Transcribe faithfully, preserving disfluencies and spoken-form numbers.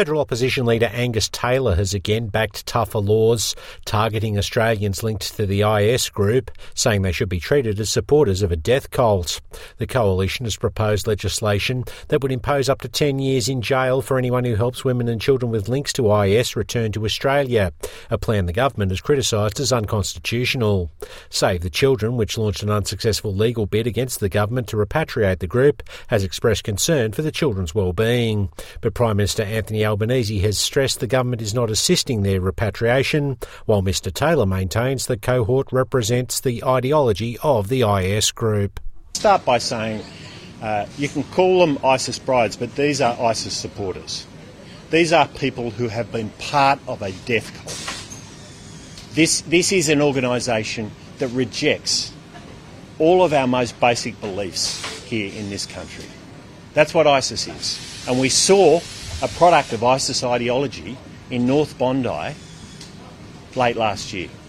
Federal opposition leader Angus Taylor has again backed tougher laws targeting Australians linked to the I S group, saying they should be treated as supporters of a death cult. The coalition has proposed legislation that would impose up to ten years in jail for anyone who helps women and children with links to I S return to Australia, a plan the government has criticised as unconstitutional. Save the Children, which launched an unsuccessful legal bid against the government to repatriate the group, has expressed concern for the children's well-being. But Prime Minister Anthony Albanese has stressed the government is not assisting their repatriation, while Mr Taylor maintains the cohort represents the ideology of the I S group. Start by saying uh, you can call them ISIS brides, but these are ISIS supporters. These are people who have been part of a death cult. This, this is an organisation that rejects all of our most basic beliefs here in this country. That's what ISIS is. And we saw a product of ISIS ideology in North Bondi late last year.